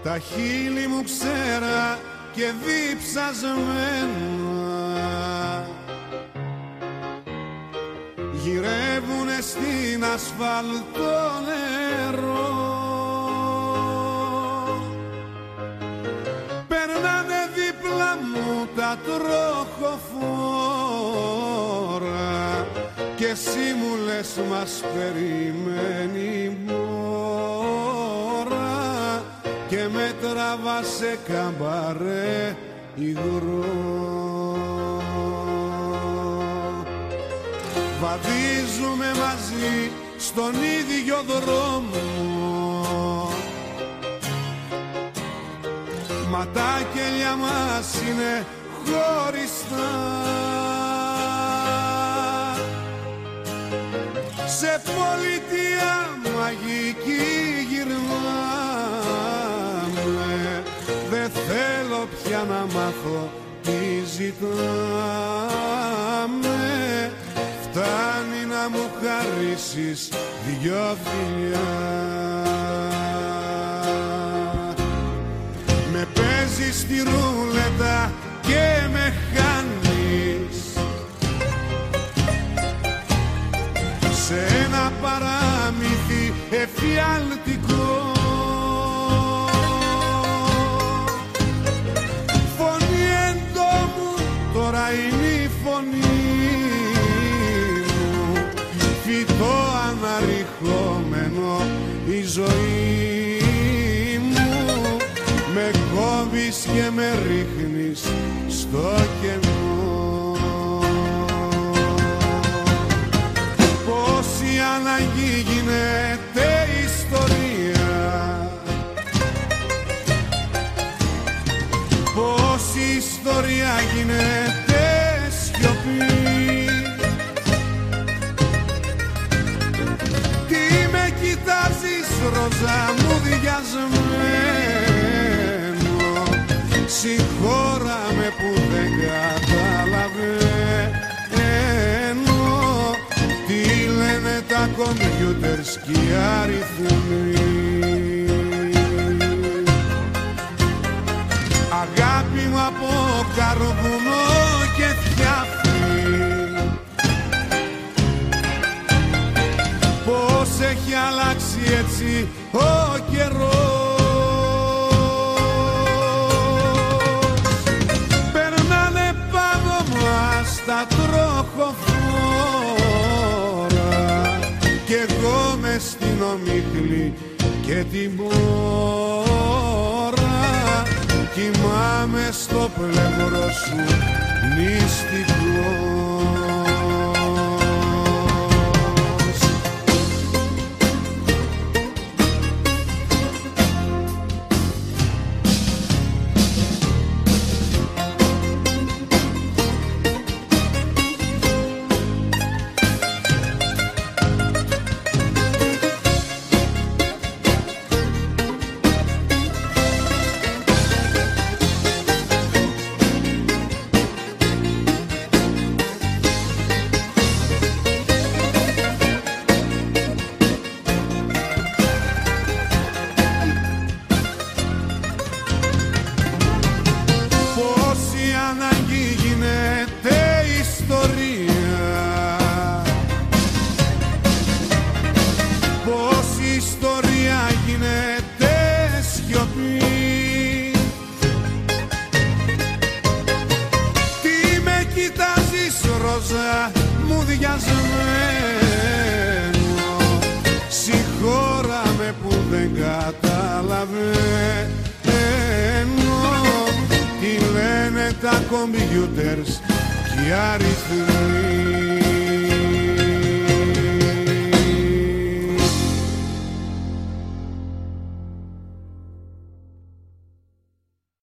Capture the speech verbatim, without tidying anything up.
τα χείλη μου ξέρα και διψασμένα γυρεύουνε στην ασφαλτό νερό. Περνάνε δίπλα μου τα τροχοφόρα και εσύ μου λες μας περιμένει μόρα και με τραβάς σε καμπαρέ υγρό. Βαδίζουμε μαζί στον ίδιο δρόμο μα τα κελιά μας είναι χωριστά. Σε πολιτεία μαγική γυρνάμε, δεν θέλω πια να μάθω τι ζητάμε. Φτάνει να μου χαρίσεις δυο φιλιά. Με παίζεις στη ρούλετα και με χάνεις σε ένα παράμυθι εφιαλτικό. Φωνή εντόμου τώρα είναι η φωνή μου, φυτό αναρριχόμενο η ζωή μου. Με κόβεις και με ρίχνεις στο κενό. Πόση ανάγκη γίνεται ιστορία, πόση ιστορία γίνεται σιωπή. Τι με κοιτάζεις ροζά μου διασμένο, συγχώραμε που δεν καταλαβαίνω τι λένε τα κομπιούτερς κι οι αριθμοί. Αγάπη μου από καρβουνό και θιάφι, πώς έχει αλλάξει έτσι ο καιρός. Τα τροχοφόρα κι εγώ μες στην ομίχλη και την μόρα κοιμάμαι στο πλευρό σου νηστικός. Μου διασμένο, συγχώραμε που δεν καταλαβαίνω τι λένε τα κομπιούτερς κι οι αριθμοί.